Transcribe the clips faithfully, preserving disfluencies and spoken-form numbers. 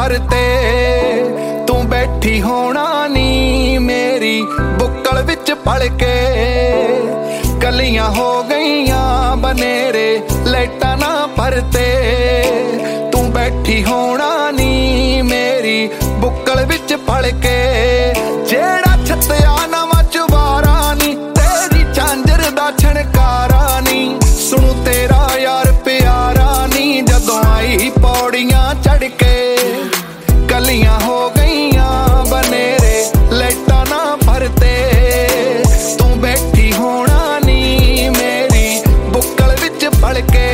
परते तू बैठी होना नी मेरी बुक्कल विच पल के। कलियां हो गईयां बनेरे लाइटां ना परते तू बैठी होना नी मेरी बुक्कल विच पल के। जेड़ा छत्या नवां चुबारा नी तेरी झांजर दा छणकारा नी सुनू तेरा यार प्यारा नी जदों आई पौड़ियां चढ़ के। कलियां हो गईयां बनेरे लाइटां ना भरते तू बैठी होना नी मेरी बुक्कल विच पल के।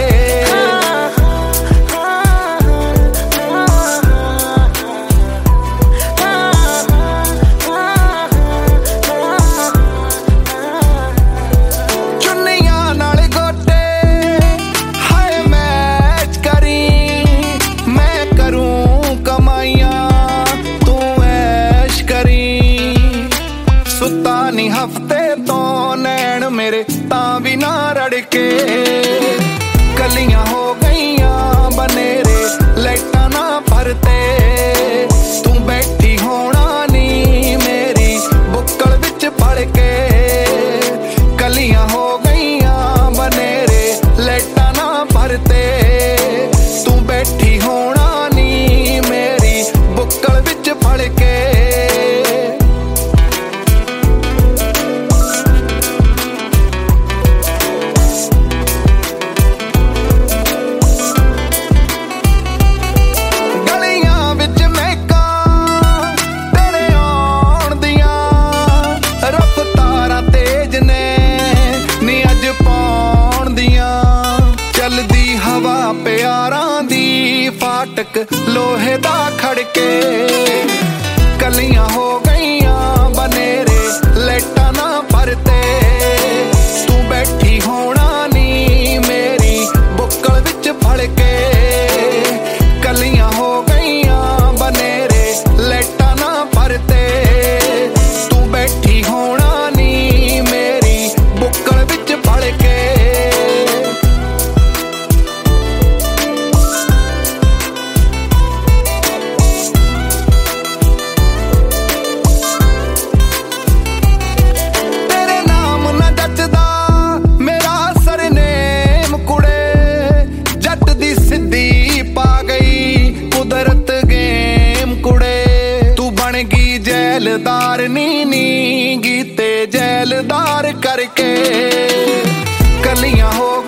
हफ्ते तो नैन मेरे तां भी ना रड़के। कलियां हो गईयां बनेरे लाइटां ना भरते तू बैठी होना नी मेरी बुक्कल विच पल के। कलियां हो गईयां बनेरे लाइटां ना भरते तू बैठी होना नी मेरी बुक्कल विच पल के। हवा प्यारां दी फाटक लोहे दा खड़के। कलियां हो गईयां बनेरे लाइटां ना भरते तू बैठी होना नी मेरी बुक्कल विच पल के। कलियां हो गईयां बनेरे लाइटां ना भरते तू बैठी होना नी मेरी बुक्कल विच पल के। जैलदार नी नी गीते जैलदार करके। कलियां हो